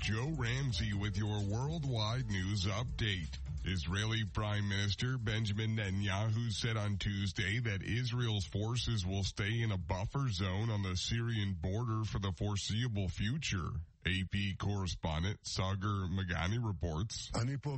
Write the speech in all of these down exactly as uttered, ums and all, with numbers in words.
Joe Ramsey with your worldwide news update. Israeli Prime Minister Benjamin Netanyahu said on Tuesday that Israel's forces will stay in a buffer zone on the Syrian border for the foreseeable future. A P correspondent Sagar Magani reports.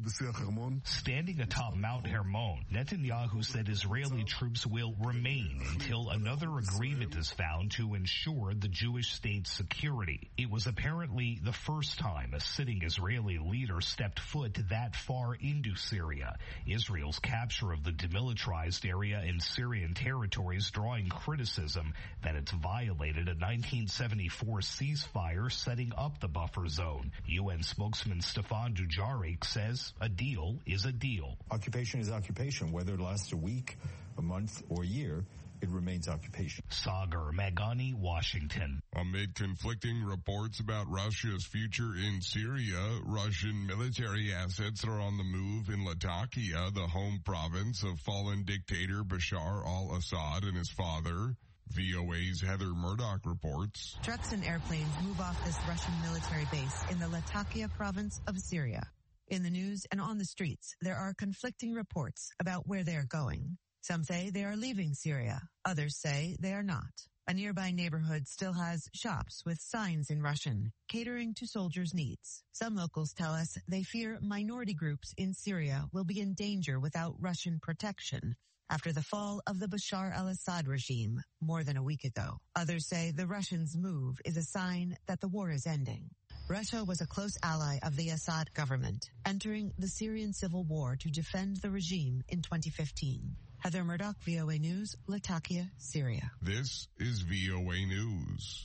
Standing atop Mount Hermon, Netanyahu said Israeli troops will remain until another agreement is found to ensure the Jewish state's security. It was apparently the first time a sitting Israeli leader stepped foot that far into Syria. Israel's capture of the demilitarized area in Syrian territories drawing criticism that it's violated a nineteen seventy-four ceasefire setting up the buffer zone. U N spokesman Stefan Dujarric says a deal is a deal. Occupation is occupation. Whether it lasts a week, a month, or a year, it remains occupation. Sagar Magani, Washington. Amid conflicting reports about Russia's future in Syria, Russian military assets are on the move in Latakia, the home province of fallen dictator Bashar al-Assad and his father. V O A's Heather Murdoch reports. Trucks and airplanes move off this Russian military base in the Latakia province of Syria. In the news and on the streets, there are conflicting reports about where they are going. Some say they are leaving Syria. Others say they are not. A nearby neighborhood still has shops with signs in Russian, catering to soldiers' needs. Some locals tell us they fear minority groups in Syria will be in danger without Russian protection after the fall of the Bashar al-Assad regime more than a week ago. Others say the Russians' move is a sign that the war is ending. Russia was a close ally of the Assad government, entering the Syrian civil war to defend the regime in twenty fifteen. Heather Murdoch, V O A News, Latakia, Syria. This is V O A News.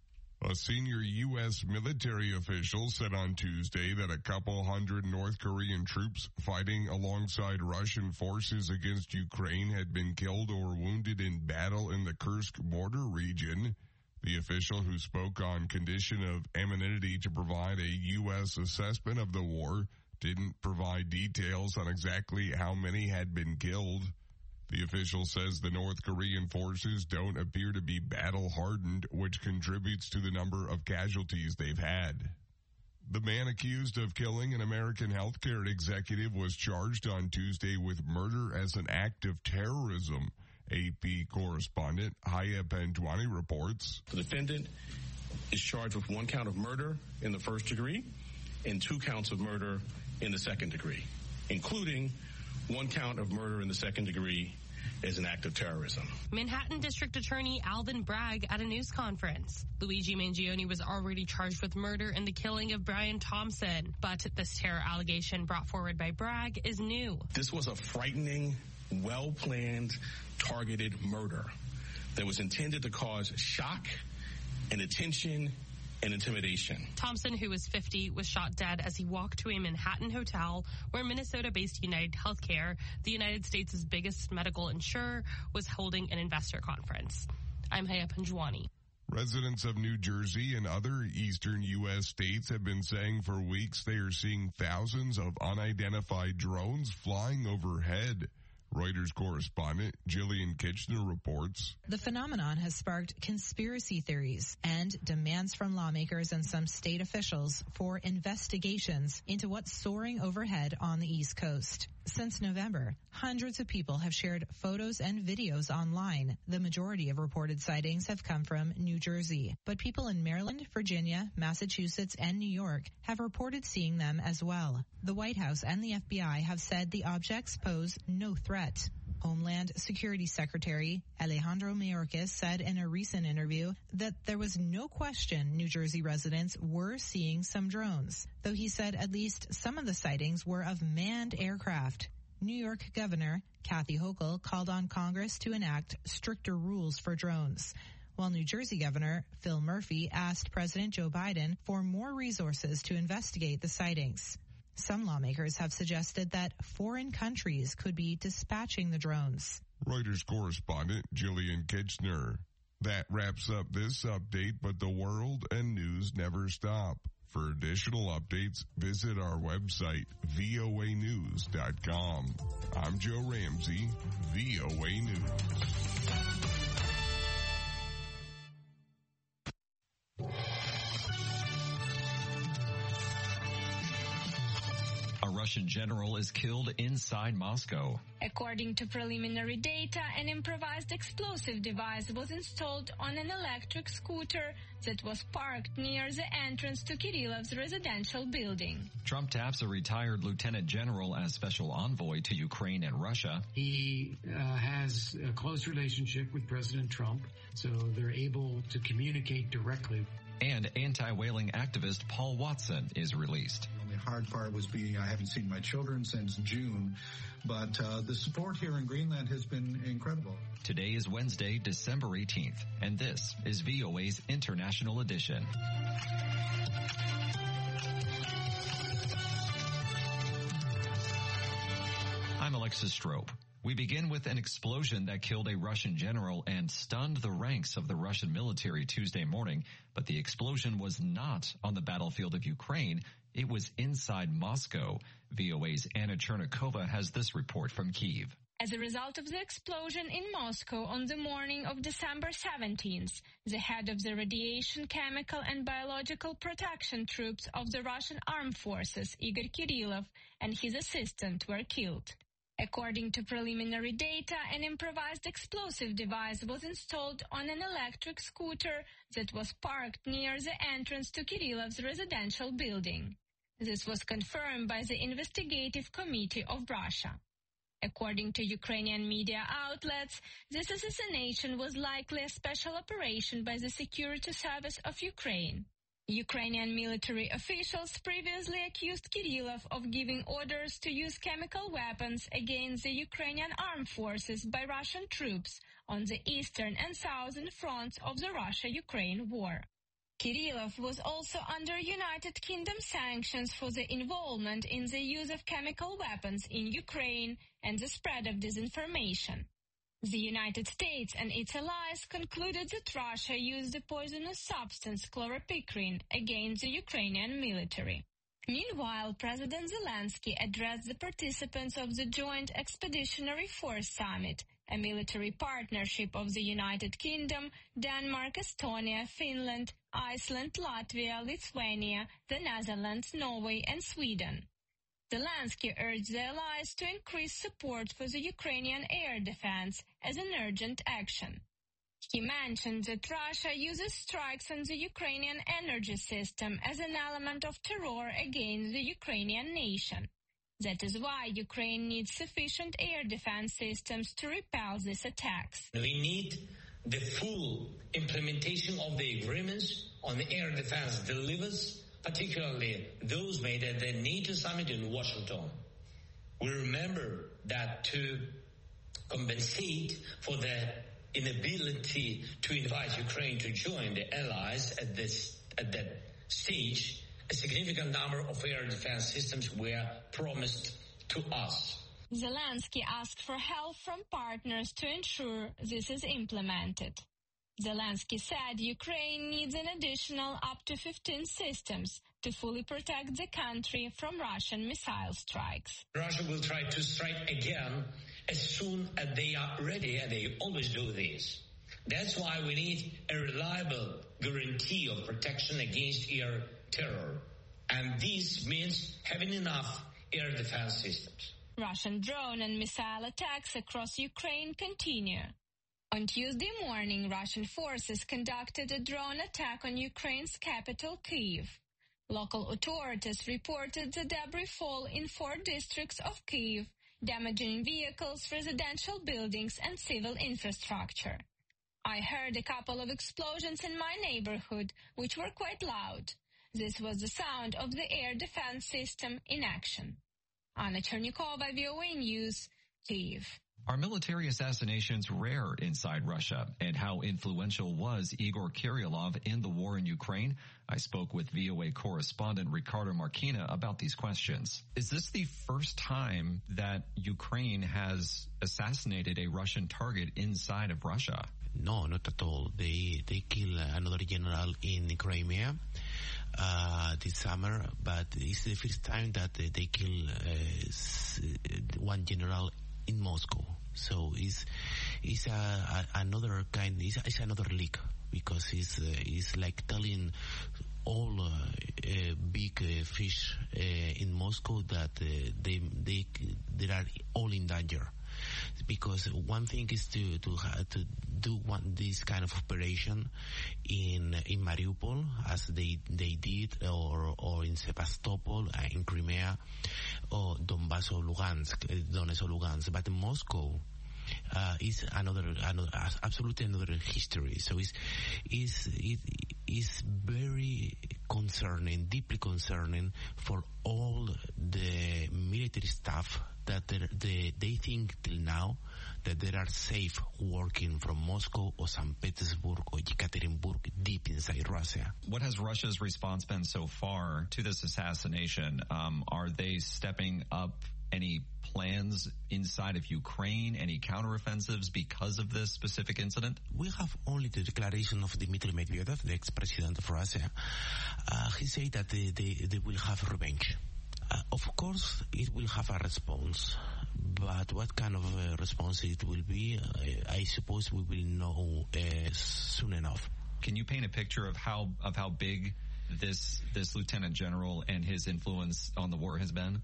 A senior U S military official said on Tuesday that a couple hundred North Korean troops fighting alongside Russian forces against Ukraine had been killed or wounded in battle in the Kursk border region. The official, who spoke on condition of anonymity to provide a U S assessment of the war, didn't provide details on exactly how many had been killed. The official says the North Korean forces don't appear to be battle-hardened, which contributes to the number of casualties they've had. The man accused of killing an American healthcare executive was charged on Tuesday with murder as an act of terrorism. A P correspondent Haya Pendwani reports. The defendant is charged with one count of murder in the first degree and two counts of murder in the second degree, including one count of murder in the second degree as an act of terrorism. Manhattan District Attorney Alvin Bragg at a news conference. Luigi Mangione was already charged with murder in the killing of Brian Thompson, but this terror allegation brought forward by Bragg is new. This was a frightening, well-planned, targeted murder that was intended to cause shock and attention and intimidation. Thompson, who was fifty, was shot dead as he walked to a Manhattan hotel where Minnesota-based United Healthcare, the United States' biggest medical insurer, was holding an investor conference. I'm Haya Panjwani. Residents of New Jersey and other eastern U S states have been saying for weeks they are seeing thousands of unidentified drones flying overhead. Reuters correspondent Jillian Kitchener reports. The phenomenon has sparked conspiracy theories and demands from lawmakers and some state officials for investigations into what's soaring overhead on the East Coast. Since November, hundreds of people have shared photos and videos online. The majority of reported sightings have come from New Jersey, but people in Maryland, Virginia, Massachusetts, and New York have reported seeing them as well. The White House and the F B I have said the objects pose no threat. Homeland Security Secretary Alejandro Mayorkas said in a recent interview that there was no question New Jersey residents were seeing some drones, though he said at least some of the sightings were of manned aircraft. New York Governor Kathy Hochul called on Congress to enact stricter rules for drones, while New Jersey Governor Phil Murphy asked President Joe Biden for more resources to investigate the sightings. Some lawmakers have suggested that foreign countries could be dispatching the drones. Reuters correspondent Jillian Kitchener. That wraps up this update, but the world and news never stop. For additional updates, visit our website, V O A news dot com. I'm Joe Ramsey, V O A News. Russian general is killed inside Moscow. According to preliminary data, an improvised explosive device was installed on an electric scooter that was parked near the entrance to Kirillov's residential building. Trump taps a retired lieutenant general as special envoy to Ukraine and Russia. He uh, has a close relationship with President Trump, so they're able to communicate directly. And anti-whaling activist Paul Watson is released. The hard part was being I haven't seen my children since June, but uh, the support here in Greenland has been incredible. Today is Wednesday, December eighteenth, and this is V O A's International Edition. I'm Alexis Strope. We begin with an explosion that killed a Russian general and stunned the ranks of the Russian military Tuesday morning, but the explosion was not on the battlefield of Ukraine. It was inside Moscow. V O A's Anna Chernikova has this report from Kyiv. As a result of the explosion in Moscow on the morning of December seventeenth, the head of the Radiation, Chemical and Biological Protection Troops of the Russian Armed Forces, Igor Kirillov, and his assistant were killed. According to preliminary data, an improvised explosive device was installed on an electric scooter that was parked near the entrance to Kirillov's residential building. This was confirmed by the Investigative Committee of Russia. According to Ukrainian media outlets, this assassination was likely a special operation by the Security Service of Ukraine. Ukrainian military officials previously accused Kirillov of giving orders to use chemical weapons against the Ukrainian armed forces by Russian troops on the eastern and southern fronts of the Russia-Ukraine war. Kirillov was also under United Kingdom sanctions for the involvement in the use of chemical weapons in Ukraine and the spread of disinformation. The United States and its allies concluded that Russia used the poisonous substance chloropicrine against the Ukrainian military. Meanwhile, President Zelensky addressed the participants of the Joint Expeditionary Force Summit, a military partnership of the United Kingdom, Denmark, Estonia, Finland, Iceland, Latvia, Lithuania, the Netherlands, Norway, and Sweden. Zelensky urged the allies to increase support for the Ukrainian air defense as an urgent action. He mentioned that Russia uses strikes on the Ukrainian energy system as an element of terror against the Ukrainian nation. That is why Ukraine needs sufficient air defense systems to repel these attacks. We need the full implementation of the agreements on the air defense delivers, particularly those made at the NATO summit in Washington. We remember that to compensate for the inability to invite Ukraine to join the allies at this at that stage, a significant number of air defense systems were promised to us. Zelensky asked for help from partners to ensure this is implemented. Zelensky said Ukraine needs an additional up to fifteen systems to fully protect the country from Russian missile strikes. Russia will try to strike again as soon as they are ready, and they always do this. That's why we need a reliable guarantee of protection against air terror. And this means having enough air defense systems. Russian drone and missile attacks across Ukraine continue. On Tuesday morning, Russian forces conducted a drone attack on Ukraine's capital, Kyiv. Local authorities reported the debris fall in four districts of Kyiv, damaging vehicles, residential buildings, and civil infrastructure. I heard a couple of explosions in my neighborhood, which were quite loud. This was the sound of the air defense system in action. Anna Chernikova, V O A News, Kyiv. Are military assassinations rare inside Russia? And how influential was Igor Kirillov in the war in Ukraine? I spoke with V O A correspondent Ricardo Marquina about these questions. Is this the first time that Ukraine has assassinated a Russian target inside of Russia? No, not at all. They they killed another general in Crimea uh, this summer, but it's the first time that they kill uh, one general in Moscow. So it's it's a, a, another kind. It's, it's another leak because it's uh, it's like telling all uh, uh, big uh, fish uh, in Moscow that uh, they they they are all in danger. Because one thing is to to to do one this kind of operation in in Mariupol, as they they did, or or in Sevastopol, uh, in Crimea, or Donbass or Lugansk, Donetsk or Lugansk. But Moscow uh, is another another absolutely another history. So it's is it is very concerning, deeply concerning for all the military staff that they, they think till now that they are safe working from Moscow or Saint Petersburg or Yekaterinburg deep inside Russia. What has Russia's response been so far to this assassination? Um, are they stepping up any plans inside of Ukraine, any counteroffensives because of this specific incident? We have only the declaration of Dmitry Medvedev, the ex-president of Russia. Uh, he said that they, they, they will have revenge. Uh, of course, it will have a response, but what kind of uh, response it will be, uh, I suppose we will know uh, soon enough. Can you paint a picture of how of how big this this lieutenant general and his influence on the war has been?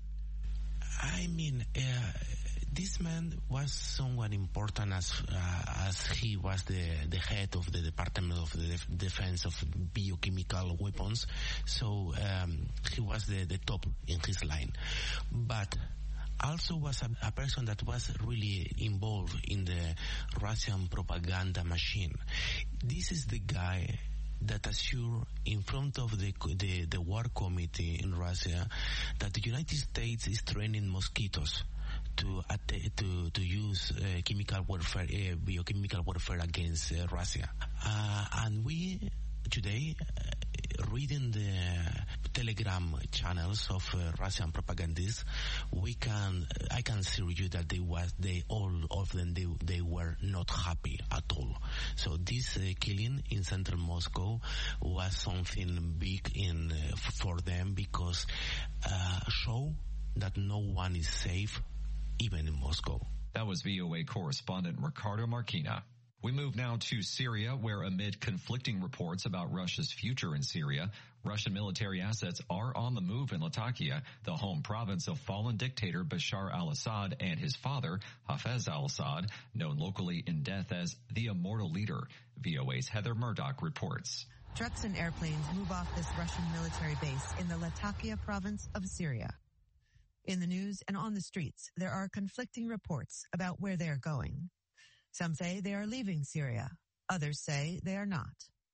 I mean, uh, this man was someone important as uh, as he was the, the head of the Department of the Def- Defense of Biochemical Weapons. So um, he was the, the top in his line. But also was a, a person that was really involved in the Russian propaganda machine. This is the guy that assured in front of the, the the war committee in Russia that the United States is training mosquitoes to to to use uh, chemical warfare, uh, biochemical warfare against uh, Russia. Uh, and we today uh, reading the Telegram channels of uh, Russian propagandists, we can I can assure you that they was they all of them they they were not happy at all. So this uh, killing in central Moscow was something big in uh, for them because uh, show that no one is safe, even in Moscow. That was V O A correspondent Ricardo Marquina. We move now to Syria, where amid conflicting reports about Russia's future in Syria, Russian military assets are on the move in Latakia, the home province of fallen dictator Bashar al-Assad and his father, Hafez al-Assad, known locally in death as the Immortal Leader. V O A's Heather Murdoch reports. Trucks and airplanes move off this Russian military base in the Latakia province of Syria. In the news and on the streets, there are conflicting reports about where they are going. Some say they are leaving Syria. Others say they are not.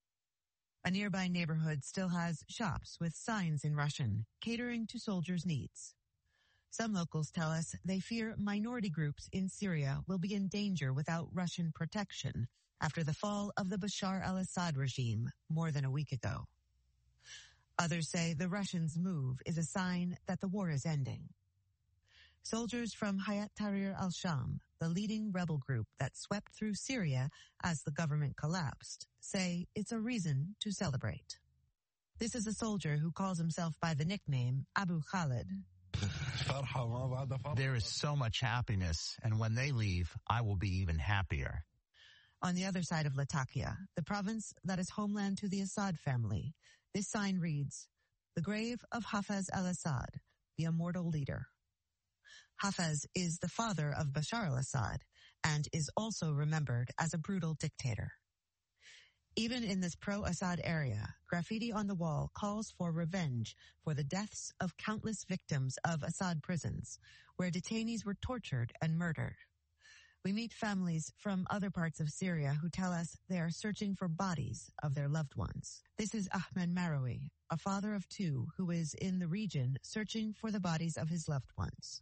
A nearby neighborhood still has shops with signs in Russian, catering to soldiers' needs. Some locals tell us they fear minority groups in Syria will be in danger without Russian protection after the fall of the Bashar al-Assad regime more than a week ago. Others say the Russians' move is a sign that the war is ending. Soldiers from Hayat Tahrir al-Sham, the leading rebel group that swept through Syria as the government collapsed, say it's a reason to celebrate. This is a soldier who calls himself by the nickname Abu Khalid. There is so much happiness, and when they leave, I will be even happier. On the other side of Latakia, the province that is homeland to the Assad family, this sign reads, "The grave of Hafez al-Assad, the immortal leader." Hafez is the father of Bashar al-Assad and is also remembered as a brutal dictator. Even in this pro-Assad area, graffiti on the wall calls for revenge for the deaths of countless victims of Assad prisons, where detainees were tortured and murdered. We meet families from other parts of Syria who tell us they are searching for bodies of their loved ones. This is Ahmed Marawi, a father of two who is in the region searching for the bodies of his loved ones.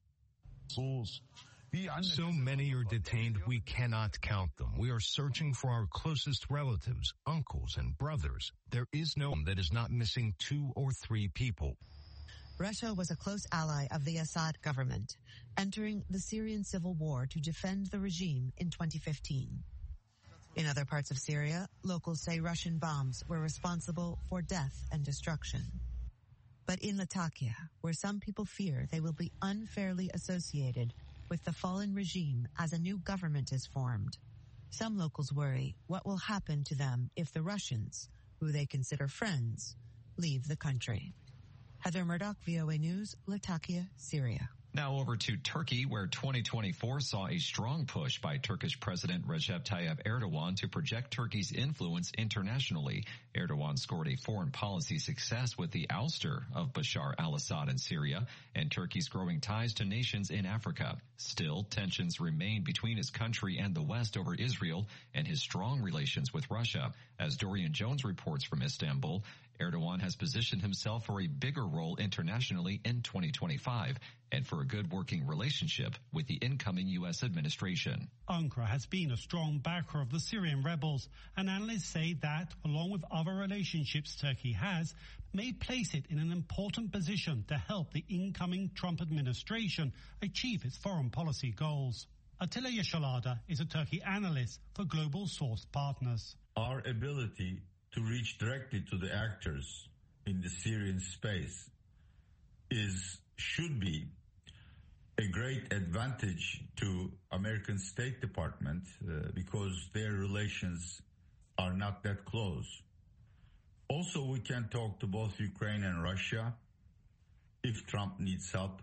So many are detained, we cannot count them. We are searching for our closest relatives, uncles and brothers. There is no one that is not missing two or three people. Russia was a close ally of the Assad government, entering the Syrian civil war to defend the regime in twenty fifteen. In other parts of Syria, locals say Russian bombs were responsible for death and destruction. But in Latakia, where some people fear they will be unfairly associated with the fallen regime as a new government is formed, some locals worry what will happen to them if the Russians, who they consider friends, leave the country. Heather Murdoch, V O A News, Latakia, Syria. Now over to Turkey, where twenty twenty-four saw a strong push by Turkish President Recep Tayyip Erdogan to project Turkey's influence internationally. Erdogan scored a foreign policy success with the ouster of Bashar al-Assad in Syria and Turkey's growing ties to nations in Africa. Still, tensions remain between his country and the West over Israel and his strong relations with Russia. As Dorian Jones reports from Istanbul, Erdogan has positioned himself for a bigger role internationally in twenty twenty-five and for a good working relationship with the incoming U S administration. Ankara has been a strong backer of the Syrian rebels, and analysts say that, along with other relationships Turkey has, may place it in an important position to help the incoming Trump administration achieve its foreign policy goals. Attila Yeşilada is a Turkey analyst for Global Source Partners. Our ability to reach directly to the actors in the Syrian space is should be a great advantage to American State Department uh, because their relations are not that close. Also, we can talk to both Ukraine and Russia if Trump needs help.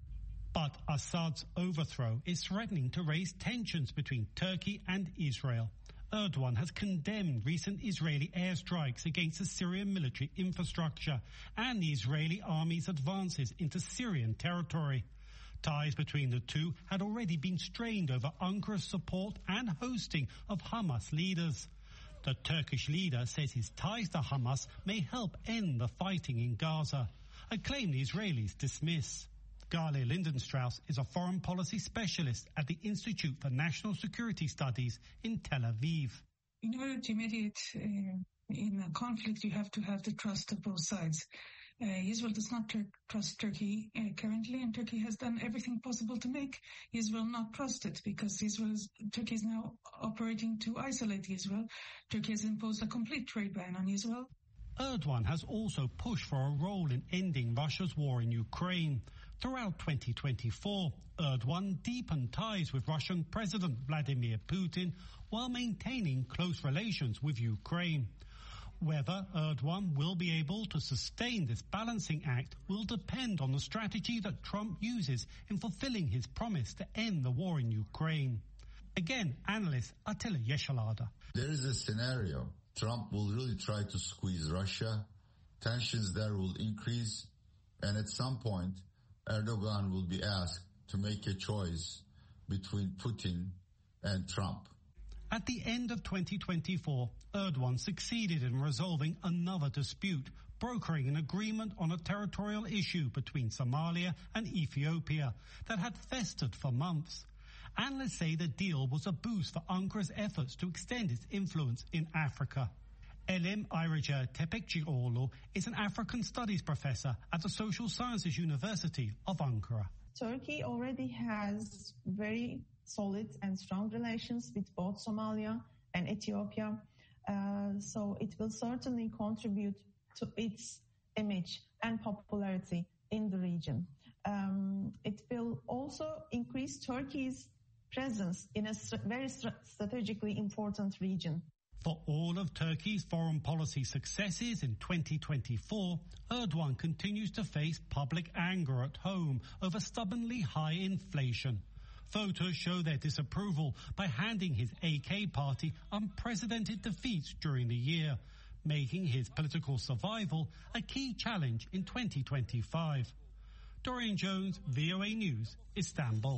But Assad's overthrow is threatening to raise tensions between Turkey and Israel. Erdogan has condemned recent Israeli airstrikes against the Syrian military infrastructure and the Israeli army's advances into Syrian territory. Ties between the two had already been strained over Ankara's support and hosting of Hamas leaders. The Turkish leader says his ties to Hamas may help end the fighting in Gaza, a claim the Israelis dismiss. Gale Lindenstrauss is a foreign policy specialist at the Institute for National Security Studies in Tel Aviv. In order to mediate uh, in a conflict, you have to have the trust of both sides. Uh, Israel does not tur- trust Turkey uh, currently, and Turkey has done everything possible to make Israel not trust it, because Israel is, Turkey is now operating to isolate Israel. Turkey has imposed a complete trade ban on Israel. Erdogan has also pushed for a role in ending Russia's war in Ukraine. Throughout twenty twenty-four, Erdogan deepened ties with Russian President Vladimir Putin while maintaining close relations with Ukraine. Whether Erdogan will be able to sustain this balancing act will depend on the strategy that Trump uses in fulfilling his promise to end the war in Ukraine. Again, analyst Attila Yeşilada. There is a scenario. Trump will really try to squeeze Russia. Tensions there will increase. And at some point, Erdogan will be asked to make a choice between Putin and Trump. At the end of twenty twenty-four, Erdogan succeeded in resolving another dispute, brokering an agreement on a territorial issue between Somalia and Ethiopia that had festered for months. Analysts say the deal was a boost for Ankara's efforts to extend its influence in Africa. Elim Ayrıca Tepekçioğlu is an African Studies professor at the Social Sciences University of Ankara. Turkey already has very solid and strong relations with both Somalia and Ethiopia, uh, so it will certainly contribute to its image and popularity in the region. Um, it will also increase Turkey's presence in a st- very st- strategically important region. For all of Turkey's foreign policy successes in twenty twenty-four, Erdogan continues to face public anger at home over stubbornly high inflation. Voters show their disapproval by handing his A K party unprecedented defeats during the year, making his political survival a key challenge in twenty twenty-five. Dorian Jones, V O A News, Istanbul.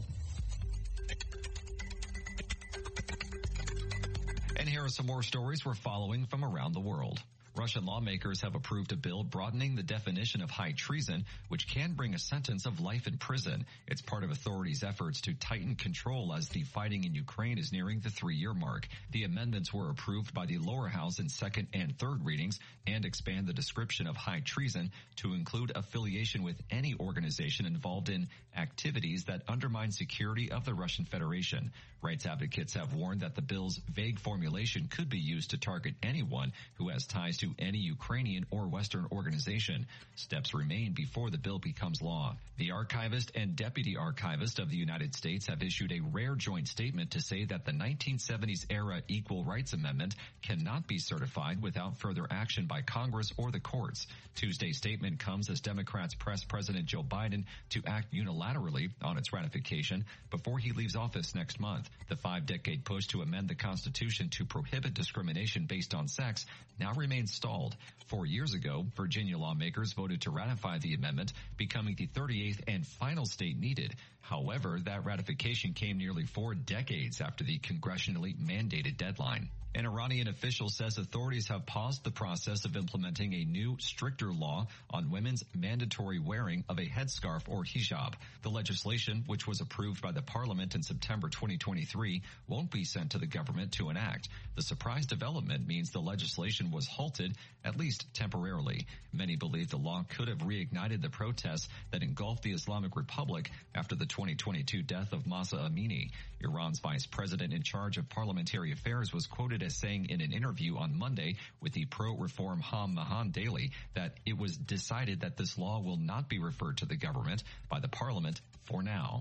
And here are some more stories we're following from around the world. Russian lawmakers have approved a bill broadening the definition of high treason, which can bring a sentence of life in prison. It's part of authorities' efforts to tighten control as the fighting in Ukraine is nearing the three-year mark. The amendments were approved by the lower house in second and third readings and expand the description of high treason to include affiliation with any organization involved in activities that undermine security of the Russian Federation. Rights advocates have warned that the bill's vague formulation could be used to target anyone who has ties to to any Ukrainian or Western organization. Steps remain before the bill becomes law. The archivist and deputy archivist of the United States have issued a rare joint statement to say that the nineteen seventies era Equal Rights Amendment cannot be certified without further action by Congress or the courts. Tuesday's statement comes as Democrats press President Joe Biden to act unilaterally on its ratification before he leaves office next month. The five-decade push to amend the Constitution to prohibit discrimination based on sex now remains stalled. Four years ago, Virginia lawmakers voted to ratify the amendment, becoming the thirty-eighth and final state needed. However, that ratification came nearly four decades after the congressionally mandated deadline. An Iranian official says authorities have paused the process of implementing a new, stricter law on women's mandatory wearing of a headscarf or hijab. The legislation, which was approved by the parliament in September twenty twenty-three, won't be sent to the government to enact. The surprise development means the legislation was halted, at least temporarily. Many believe the law could have reignited the protests that engulfed the Islamic Republic after the twenty twenty-two death of Mahsa Amini. Iran's vice president in charge of parliamentary affairs was quoted as saying in an interview on Monday with the pro-reform Ham Mahan Daily that it was decided that this law will not be referred to the government by the parliament for now.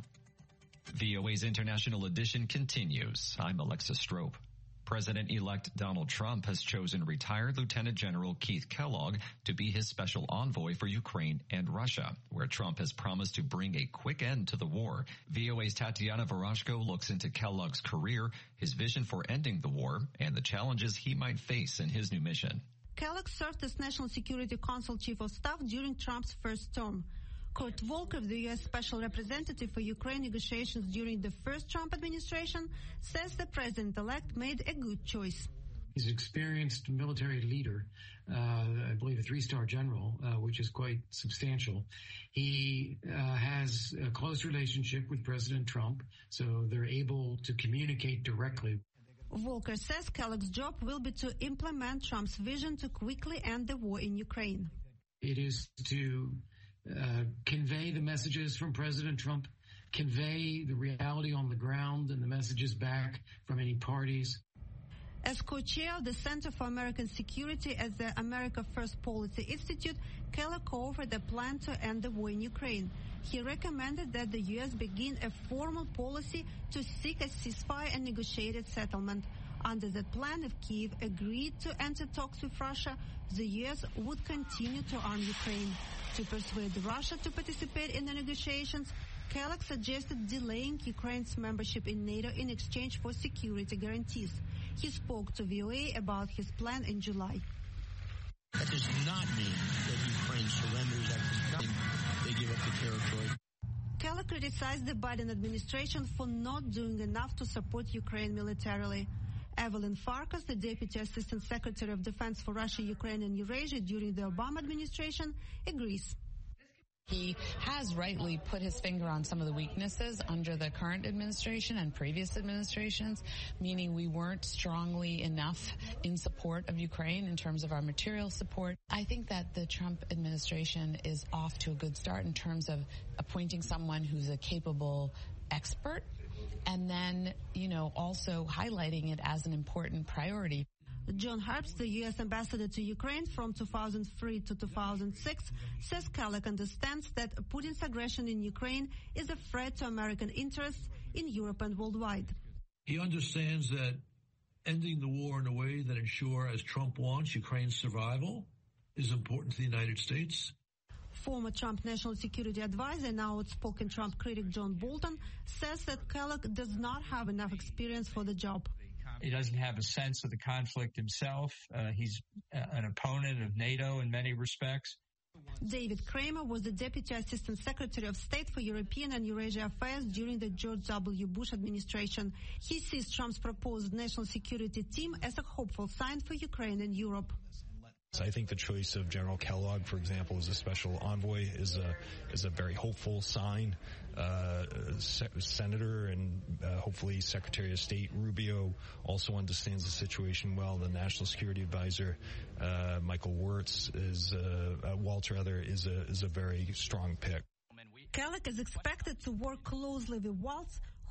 V O A's International Edition continues. I'm Alexa Strope. President-elect Donald Trump has chosen retired Lieutenant General Keith Kellogg to be his special envoy for Ukraine and Russia, where Trump has promised to bring a quick end to the war. V O A's Tatiana Varashko looks into Kellogg's career, his vision for ending the war, and the challenges he might face in his new mission. Kellogg served as National Security Council Chief of Staff during Trump's first term. Kurt Volker, the U S Special Representative for Ukraine negotiations during the first Trump administration, says the president-elect made a good choice. He's an experienced military leader, uh, I believe a three-star general, uh, which is quite substantial. He uh, has a close relationship with President Trump, so they're able to communicate directly. Volker says Kellogg's job will be to implement Trump's vision to quickly end the war in Ukraine. It is to Uh, convey the messages from President Trump, convey the reality on the ground and the messages back from any parties. As co-chair of the Center for American Security at the America First Policy Institute, Kellogg co-authored a plan to end the war in Ukraine. He recommended that the U S begin a formal policy to seek a ceasefire and negotiated settlement. Under that plan, if Kyiv agreed to enter talks with Russia, the U S would continue to arm Ukraine. To persuade Russia to participate in the negotiations, Kellogg suggested delaying Ukraine's membership in NATO in exchange for security guarantees. He spoke to V O A about his plan in July. That does not mean that Ukraine surrenders. That does not mean they give up the territory. Kellogg criticized the Biden administration for not doing enough to support Ukraine militarily. Evelyn Farkas, the Deputy Assistant Secretary of Defense for Russia, Ukraine, and Eurasia during the Obama administration, agrees. He has rightly put his finger on some of the weaknesses under the current administration and previous administrations, meaning we weren't strongly enough in support of Ukraine in terms of our material support. I think that the Trump administration is off to a good start in terms of appointing someone who's a capable expert, and then, you know, also highlighting it as an important priority. John Herbst, the U S ambassador to Ukraine from two thousand three to two thousand six, says Kellogg understands that Putin's aggression in Ukraine is a threat to American interests in Europe and worldwide. He understands that ending the war in a way that ensures, as Trump wants, Ukraine's survival is important to the United States. Former Trump National Security Advisor and now outspoken Trump critic John Bolton says that Kellogg does not have enough experience for the job. He doesn't have a sense of the conflict himself. Uh, he's uh, an opponent of NATO in many respects. David Kramer was the Deputy Assistant Secretary of State for European and Eurasia Affairs during the George W. Bush administration. He sees Trump's proposed national security team as a hopeful sign for Ukraine and Europe. I think the choice of General Kellogg, for example, as a special envoy is a is a very hopeful sign. Uh, Se- Senator and uh, hopefully Secretary of State Rubio also understands the situation well. The National Security Advisor uh, Michael Wirtz is uh, uh, Waltz rather is a is a very strong pick. Kellogg is expected to work closely with Waltz,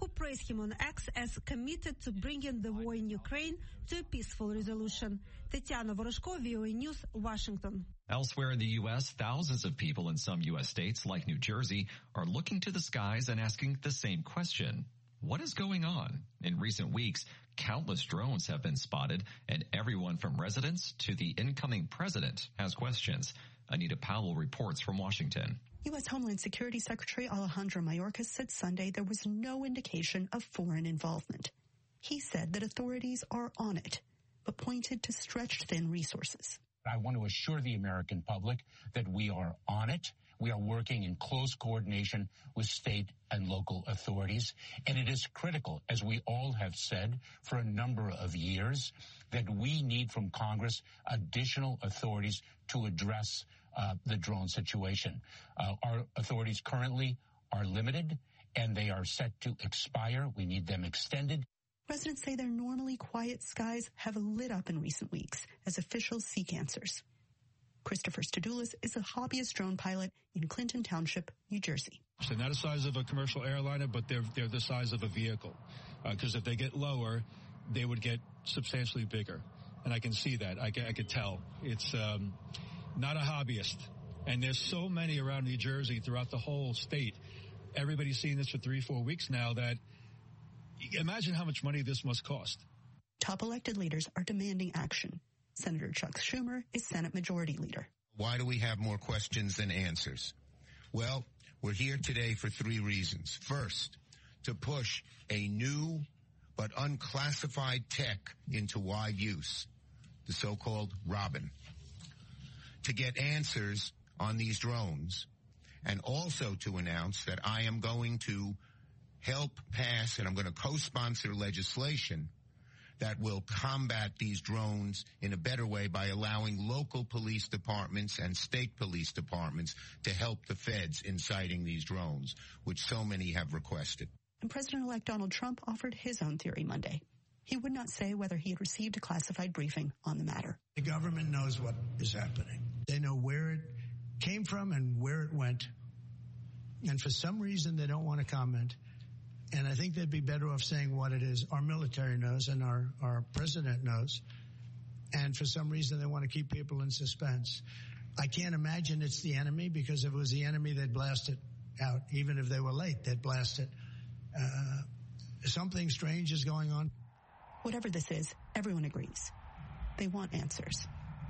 who praised him on X as committed to bringing the war in Ukraine to a peaceful resolution. Tetiana Voroshko, V O A News, Washington. Elsewhere in the U S, thousands of people in some U S states, like New Jersey, are looking to the skies and asking the same question. What is going on? In recent weeks, countless drones have been spotted, and everyone from residents to the incoming president has questions. Anita Powell reports from Washington. U S. Homeland Security Secretary Alejandro Mayorkas said Sunday there was no indication of foreign involvement. He said that authorities are on it, but pointed to stretched thin resources. I want to assure the American public that we are on it. We are working in close coordination with state and local authorities. And it is critical, as we all have said for a number of years, that we need from Congress additional authorities to address uh, the drone situation. Uh, our authorities currently are limited, and they are set to expire. We need them extended. Residents say their normally quiet skies have lit up in recent weeks as officials seek answers. Christopher Stadoulis is a hobbyist drone pilot in Clinton Township, New Jersey. They're not the size of a commercial airliner, but they're they're the size of a vehicle. Because uh, if they get lower, they would get substantially bigger. And I can see that. I can, I can tell. It's um, not a hobbyist. And there's so many around New Jersey throughout the whole state. Everybody's seen this for three, four weeks now that imagine how much money this must cost. Top elected leaders are demanding action. Senator Chuck Schumer is Senate Majority Leader. Why do we have more questions than answers? Well, we're here today for three reasons. First, to push a new but unclassified tech into wide use, the so-called Robin, to get answers on these drones, and also to announce that I am going to help pass, and I'm going to co-sponsor legislation that will combat these drones in a better way by allowing local police departments and state police departments to help the feds in citing these drones, which so many have requested. And President-elect Donald Trump offered his own theory Monday. He would not say whether he had received a classified briefing on the matter. The government knows what is happening. They know where it came from and where it went. And for some reason, they don't want to comment. And I think they'd be better off saying what it is. Our military knows and our, our president knows. And for some reason, they want to keep people in suspense. I can't imagine it's the enemy, because if it was the enemy, they'd blast it out. Even if they were late, they'd blast it. Uh, something strange is going on. Whatever this is, everyone agrees. They want answers.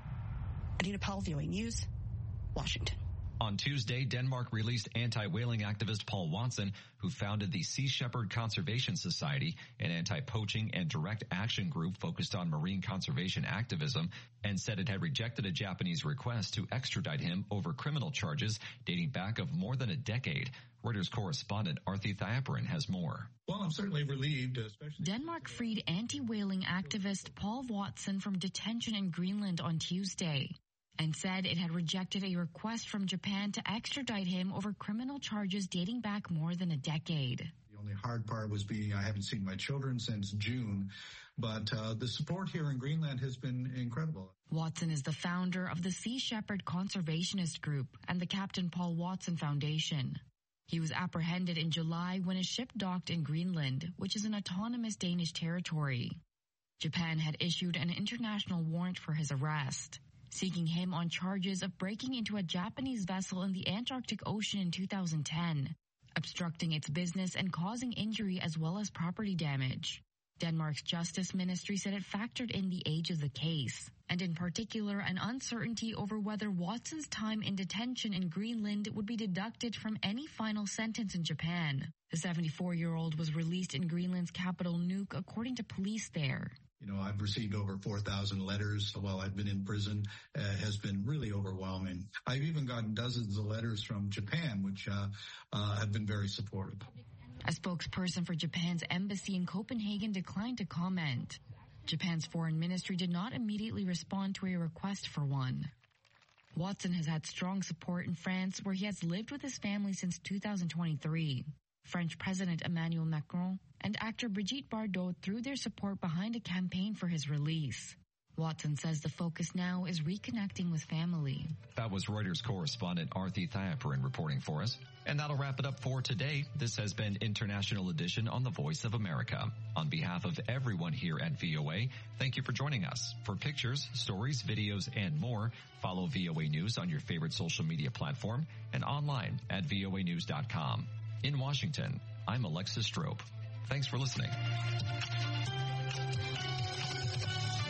Anita Powell, V O A News, Washington. On Tuesday, Denmark released anti-whaling activist Paul Watson, who founded the Sea Shepherd Conservation Society, an anti-poaching and direct action group focused on marine conservation activism, and said it had rejected a Japanese request to extradite him over criminal charges dating back of more than a decade. Reuters correspondent Arthi Thayaparan has more. Well, I'm certainly relieved, especially... Denmark freed anti-whaling activist Paul Watson from detention in Greenland on Tuesday and said it had rejected a request from Japan to extradite him over criminal charges dating back more than a decade. The only hard part was being I haven't seen my children since June, but uh, the support here in Greenland has been incredible. Watson is the founder of the Sea Shepherd Conservationist Group and the Captain Paul Watson Foundation. He was apprehended in July when a ship docked in Greenland, which is an autonomous Danish territory. Japan had issued an international warrant for his arrest, seeking him on charges of breaking into a Japanese vessel in the Antarctic Ocean in two thousand ten, obstructing its business and causing injury as well as property damage. Denmark's Justice Ministry said it factored in the age of the case, and in particular an uncertainty over whether Watson's time in detention in Greenland would be deducted from any final sentence in Japan. The seventy-four-year-old was released in Greenland's capital Nuuk, according to police there. You know, I've received over four thousand letters while I've been in prison. Uh, has been really overwhelming. I've even gotten dozens of letters from Japan, which uh, uh, have been very supportive. A spokesperson for Japan's embassy in Copenhagen declined to comment. Japan's foreign ministry did not immediately respond to a request for one. Watson has had strong support in France, where he has lived with his family since two thousand twenty-three. French President Emmanuel Macron and actor Brigitte Bardot threw their support behind a campaign for his release. Watson says the focus now is reconnecting with family. That was Reuters correspondent Arthi Thayapuran reporting for us. And that'll wrap it up for today. This has been International Edition on the Voice of America. On behalf of everyone here at V O A, thank you for joining us. For pictures, stories, videos, and more, follow V O A News on your favorite social media platform and online at V O A news dot com. In Washington, I'm Alexis Strope. Thanks for listening.